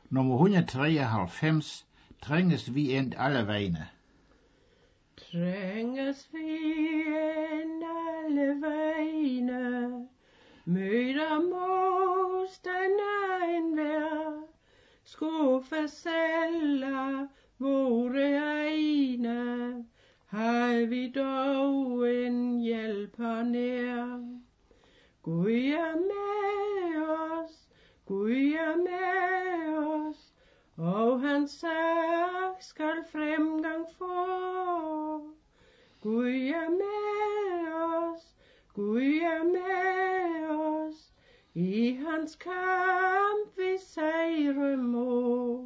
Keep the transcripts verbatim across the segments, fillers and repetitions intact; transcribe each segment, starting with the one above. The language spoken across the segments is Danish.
Nummer et hundrede treoghalvfems. Trænges vi end alle vegne. Trænges vi end alle vegne, møder modstand af enhver, skuffe sælger vore egne, har vi dog en hjælper nær. Gud er med os, Gud er med os, og hans sag skal fremgang få. Gud er med os, Gud er med os, i hans kamp vi sejre må.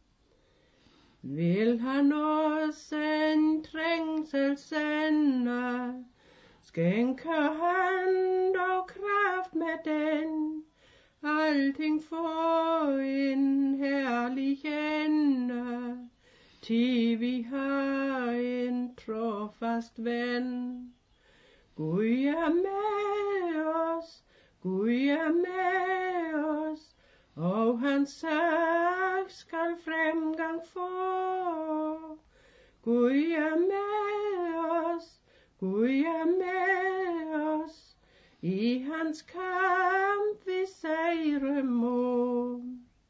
Vil han os en trængsel sende, skænker han dog kraft med den, alting får en herlig ende, til vi har en trofast ven. Gud er med os, Gud er med os, og hans sag skal fremgang få. Gud er med os, Gud er med os, i hans kamp vi sejre må.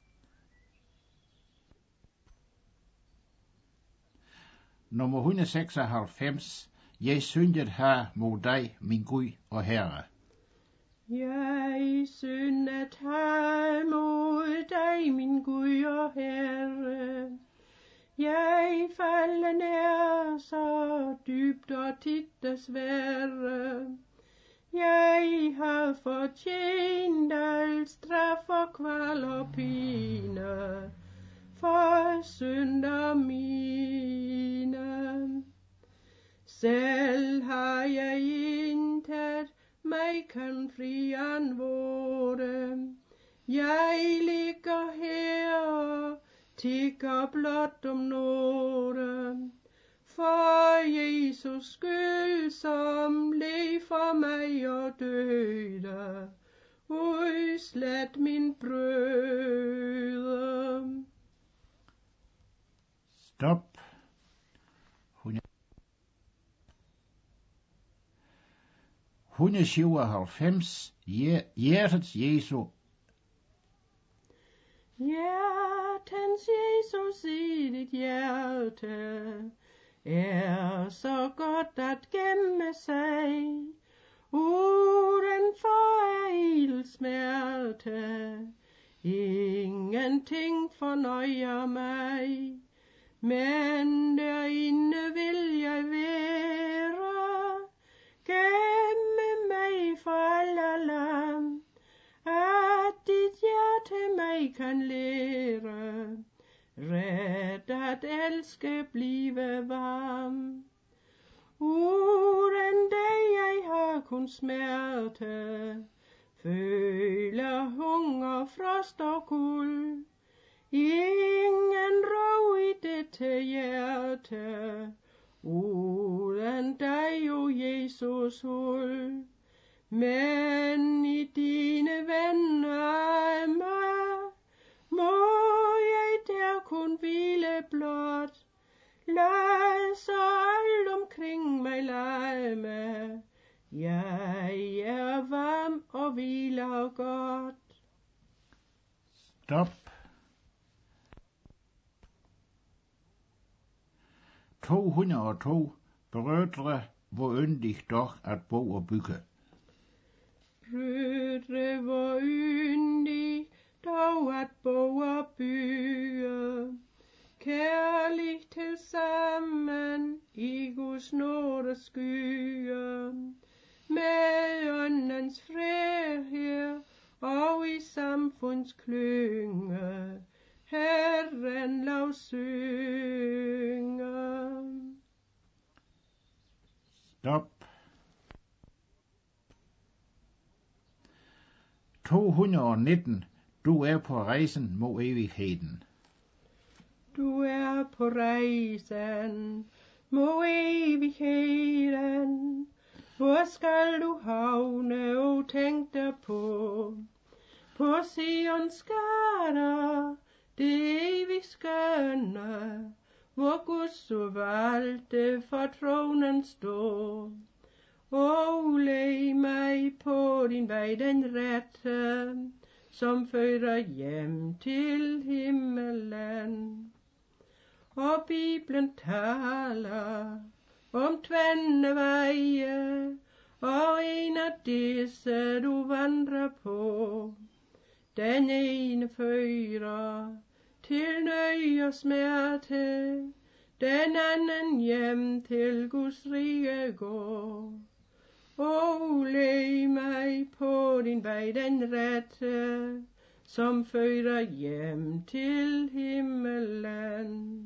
Nummer et hundrede seksoghalvfems. Jeg syndet her mod dig, min Gud og Herre. Jeg syndet her mod dig, min Gud og Herre. Jeg falder nær så dybt og tit desværre. Jeg har fortjent al straf og kval og pine for synder mine. Selv har jeg intet mig kan fri anvåre. Jeg ligger her og tigger blot om nåde, for Jesus skyld, som led for mig og døde, udslet min brøde. Stop. et hundrede syvoghalvfems. Hjertets Jesu. Hjertens Jesus i dit hjerte er så godt at gemme sig, uden for ild smerte. Ingenting fornøjer mig, men derinde vil jeg være. Gemme mig for alle, at dit hjerte mig kan lære, ret at elske blive varm. Uden dig jeg har kun smerte, føler hunger, frost og kuld. Ingen ro i dette hjerte, uden dig, o Jesus huld. Men i dine venner må jeg der kun hvile blot. Lad så alt omkring mig larme, jeg er varm og hviler godt. Stop. to hundrede og to. Brødre, hvor yndigt dog at bo og bygge. Brødre, hvor yndigt dog at bo og bygge, kærligt til sammen i Guds nåde skyer, med åndens fred her og i samfundsklynge, Herren lovsynger. Stop. to hundrede og nitten. Du er på rejsen mod evigheden. Du er på rejsen mod evigheden. Hvor skal du havne, og tænk dig på? På Sions skatter, det evigt skønne, hvor Guds udvalgte for tronen står. Og led mig på din vej den rette, som fører hjem til himmelen. Og Bibelen taler om tvenne veje, og en af disse du vandrer på. Den ene fører til nød og smerte, den anden hjem til Guds rige går. Og led mig på din vej den rette, som fører hjem til himmelen.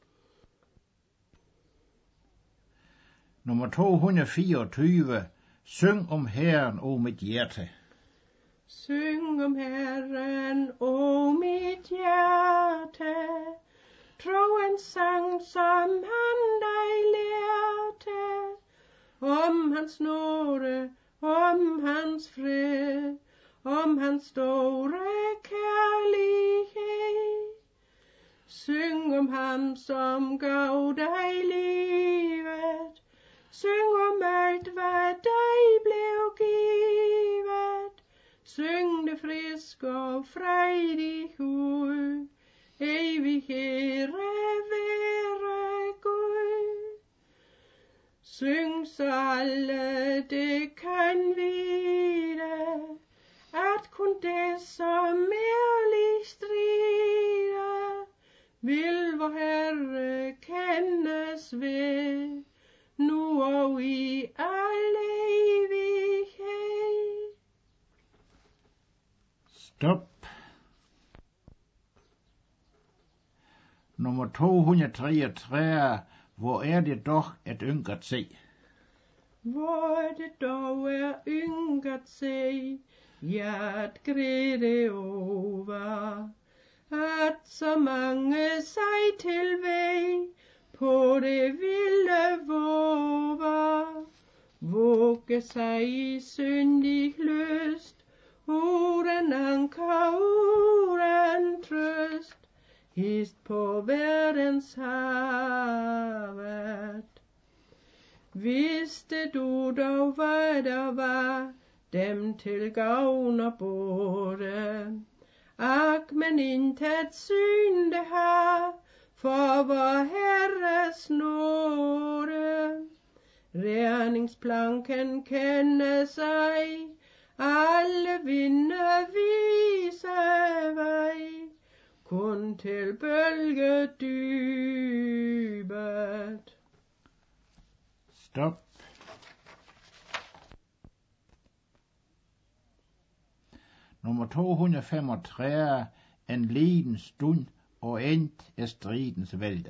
Nummer to hundrede og fireogtyve. Syng om Herren, o mit hjerte. Syng om Herren, o mit hjerte, troens sang, som han dig lærte, om hans nåde, om hans fred, om hans store kærlighed. Syng om ham, som gav dig livet, syng om alt, hvad dig blev givet. Syng det frisk og frejdig ud, evighed være Gud. Syng så alle det kan vide, at kun det som ærlig strider, vil vor Herre kendes ved, nu og i al evighed. Stop. Nummer to hundrede og treogtredive. Hvor er det dog at yngre se? Hvor det dog er yngre se, hjert græde over, at så mange sig til vej på det vilde våger, våge sig i syndig lyst, uden anker, uden trøst, hist på verdens havet. Vidste du dog, hvad der var dem til gavn og både, ak, men intet synde har, for vor Herres nåde. Redningsplanken kendes ej, alle vinde vise vej, kun til bølgedybet. Stop. Nummer to hundrede og femogtredive. En liden stund, og endt er stridens vælde.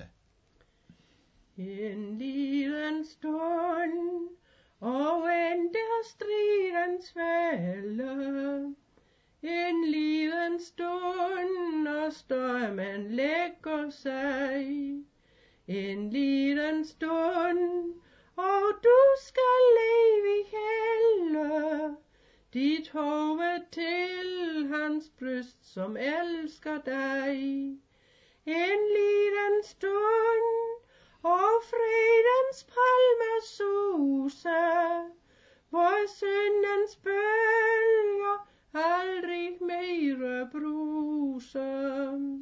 En liden stund, og endt er stridens vælde. En liden stund, og stormen lægger sig. En liden stund, og du skal leve i helle, dit hoved til hans bryst, som elsker dig. En liden stund, og fredens palmer suser, hvor syndens bølger aldrig mere bruser.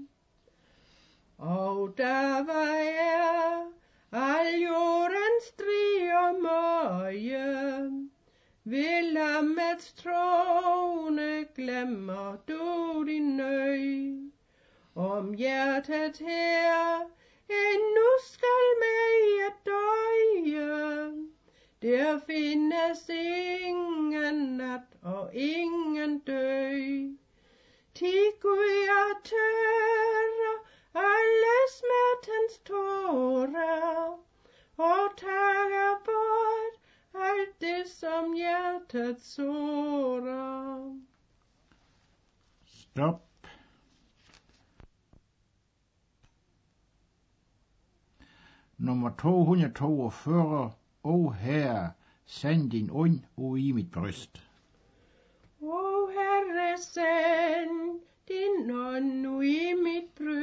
Og der var jeg, al jordens strid og møje, ved lammets trone glemmer du din nøj. Om hjertet her endnu skal med at døje, der findes ingen nat og ingen død. Ti Gud er tørre alle smertens tårer, og tager bort alt det som hjertet sårer. Stop. Nummer to hundrede og toogfyrre. O Herre, send din ånd ud i mit bryst. O Herre, send din ånd ud i mit bryst.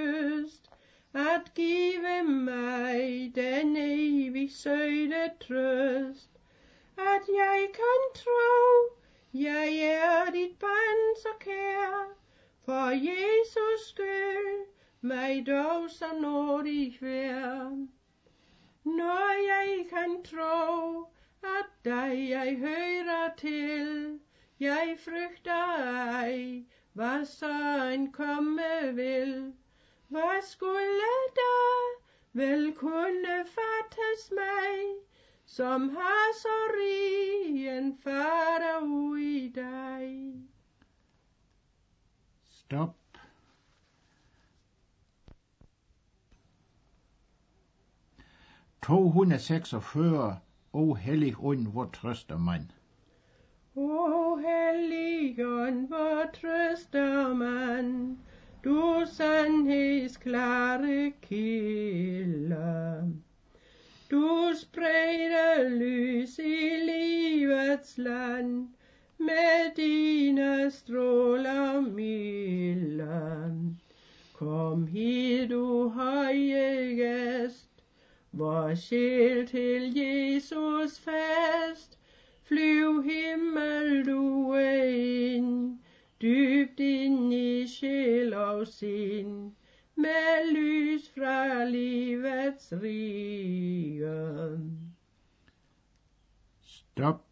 Jesus skyld mig dog så nådig vær. Når jeg kan tro, at dig jeg hører til, jeg frygter ej, hvad så en komme vil. Hvad skulle der vel kunne fattes mig, som har så rig en fader ud i dig? Stop. to hundrede seksogfyrre. O hellig ånd, hvor trøster man. O hellig ånd, hvor trøster man, du sandheds klare kilde. Du spreder lys i livets land, med dine stråler milde. Kom hit, du høje gæst, vor sjæl til Jesus fest. Flyv himmel du ind, dybt ind i sjæl og sind, med lys fra livets rige. Stop.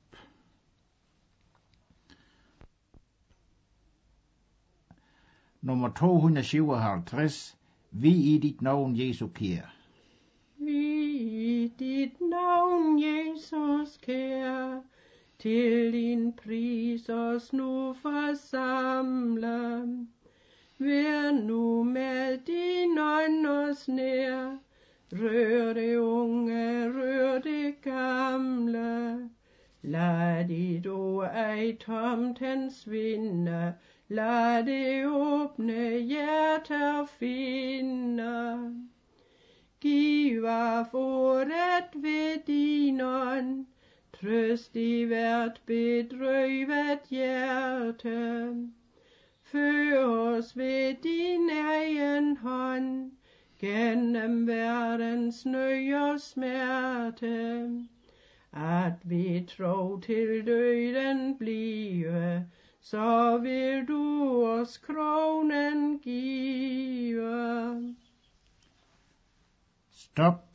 Nummer to hundrede syvoghalvtreds. Vi i dit navn, Jesu kær. Vi i dit navn, Jesus kær, til din pris os nu forsamle. Vær nu med din ånd os nær, rør det unge, rør det gamle. Lad dit ord ej tomt svinde, lad det åbne hjerter finde. Giv af ordet ved din ånd, trøst i hvert bedrøvet hjerte. Før os ved din egen hånd, gennem verdens nød og smerte. At vi tro til døden blive, så vil du os kronen give. Stop.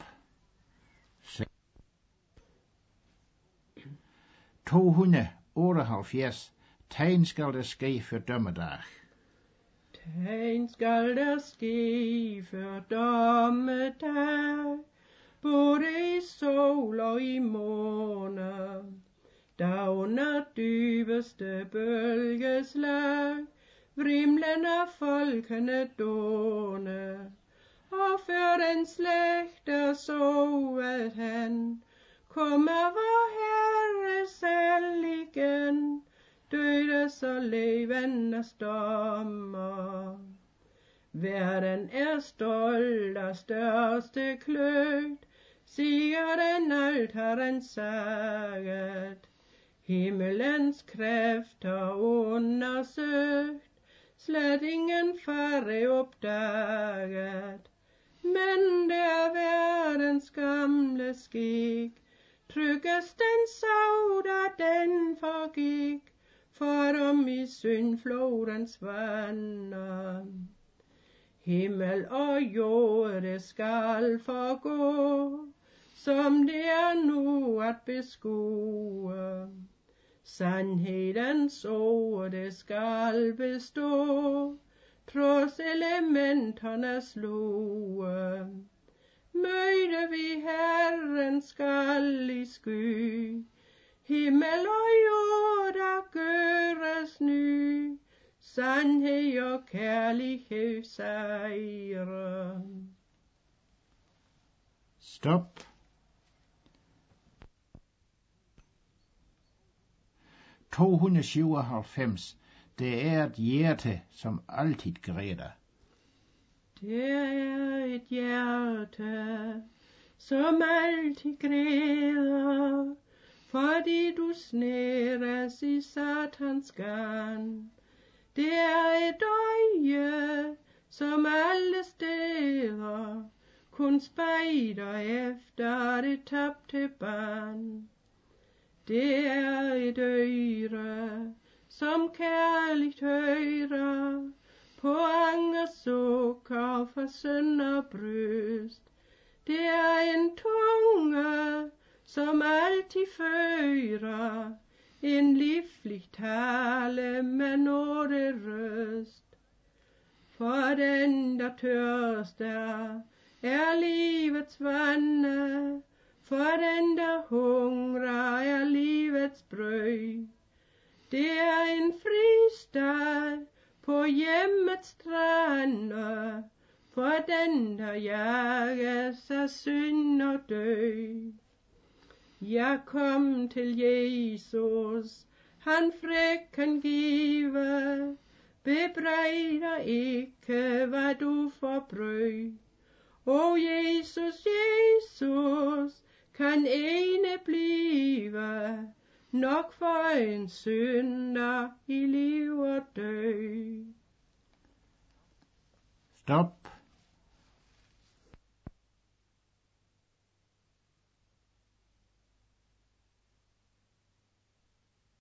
to hundrede otteoghalvfjerds. Tegn skal der ske for dommedag. Tegn skal der ske for dommedag, både i sol og i måne. Da under dybeste bølgeslag, vrimlen af folkene dåne. Og før den slægt er sovet hen, kommer vor Herre selv igen, dødes og levendes dommer. Verden er stolt af største kløgt, siger den altaren saget. Himmelens kræfter undersøgt, slet ingen fare opdaget. Men det er verdens gamle skik, trykkes den sav, da den forgik, for om i syndflodens vander. Himmel og jord, det skal forgå, som det er nu at beskue. Sandhedens ord, det skal bestå, trods elementernes lue. Møde vi Herren skal i sky, himmel og jord, der gøres ny, sandhed og kærlighed sejre. Stop. to hundrede syvoghalvfems. Det er et hjerte, som altid græder. Det er et hjerte, som altid græder, fordi du snæres i Satans garn. Det er et øje, som alle steder kun spejder efter det tabte barn. Det er et øre, som kærligt hører på på anger sukker for synd og bryst. Det er en tunge, som altid fører en livlig tale med nåde røst. For den, der tørster, er livets vande, for den, der hungrer, er livets brød. Det er en fristad på hjemmets strande, for den, der jages af synd og død. Jeg kom til Jesus, han fred kan give, bebrejder ikke, hvad du forbrød. O Jesus, Jesus, kan ene blive nok for en synder i liv og død. Stop.